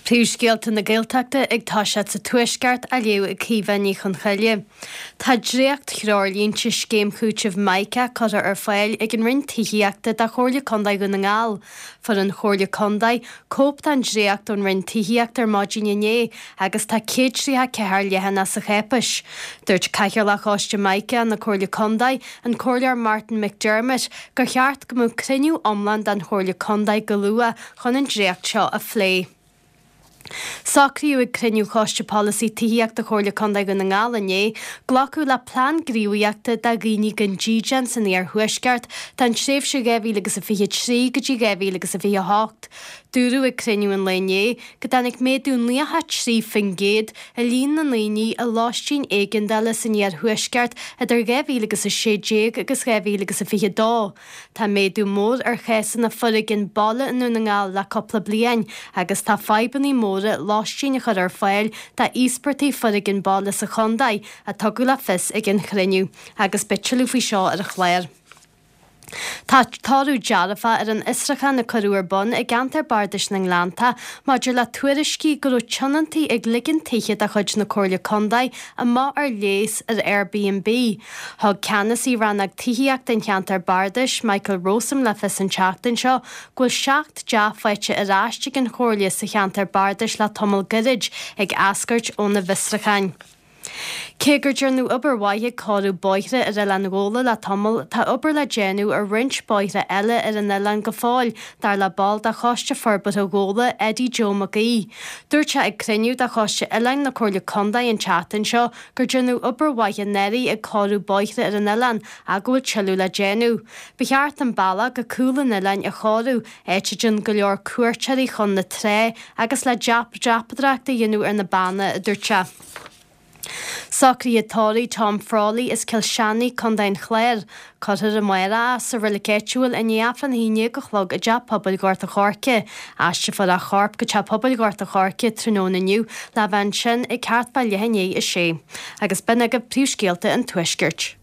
Príomhscéalta na Gaeltachta ag táisead sa tuaisceart a leo ag cíbhaní chun chaile. Tá dréacht chreoirlíonn si céim chúitimh maice chuir ar fáil ag an rinn tithiíochta de chóirle condaid go na ngáil. For an chóirle condaid, cópt an dréacht an rinn tithiíocht ar mádíine né agus tá céadríthe ceithar lehanna sa chépais. Dúirt caithear le cháiste maice na chóirle condaid an chóirlear Martin McDermott gur cheart go mú criniú omlan den chóirle condaid go luath chun an dréacht seo a phlé. Sacríú ag criniú cháiste policy tithiíochta chóirle condaid go na ngála né, ghlacu le plán gríomhaíochta de ghaoine gan ddíjan san ar thuaisceart den tréimh sé 2023 go dtí 2028. Dúrú ag criniú an léné, go danig méadú níotha trí fin géad a líon na líní a lástín éigean de le san ar thuaisceart idir 2016 agus 2022. Tá méadú mór ar chesan na furig an balla in na ngáil le coppla bliain agus tá faibaní móra lástín a chur ar fáil tá íspartaí furig an balla sa chondaid a tugu le fis ag an criniú agus bitilú faoi seo ar a chléir. Tá táú dearafa ar an Isracha na choúar bun ag gantar bardais na Nglánta, maidir le tuairiscí gur tionantaí ag ligean tithe a chuid na chóirle condaid a má ar léas ar Airbnb. Thug Canasí ran ag tithiíocht den cheantar bardais Michael Rossum le fis an teachtain seo, ghfuil 7 deafhaite a ráiste an chóirle sa cheantar bardais le tomul gorid ag ascairt ó na Visrachain. Cégur dearnú obair waithe cáú boithre ar a leangóla le tomul tá obair le déanú ar rint boithre eile ar an eile go fáil dar le ball de cháiste forbat a ggóla Eddie Joe McGee. Dúirte ag criniú de cháiste eilein na chóirle condaid an teachtain seo gur dearnú obair waithe neirí ag cáú boithre ar an eilein a ghfuil teú le déanú. Becheart an balla go cúlan eilein a cháú éitiidirn go leor cuairteirí chun na tré agus le deapadraachta dhéanú ar na banna a dúirte. Sacrí atáí Tom Frawley is Kilshanny condain chléir, chuir a maira sa relicéúil in neafan híine go chlog a deap pobl gáirt a chárce, aiste fod a charp go te pobl gáirt a chárce tróna nniu le bhain sin ag ceart bail lehanné is sé, agus binne go príomhscéalta an tuaisceart.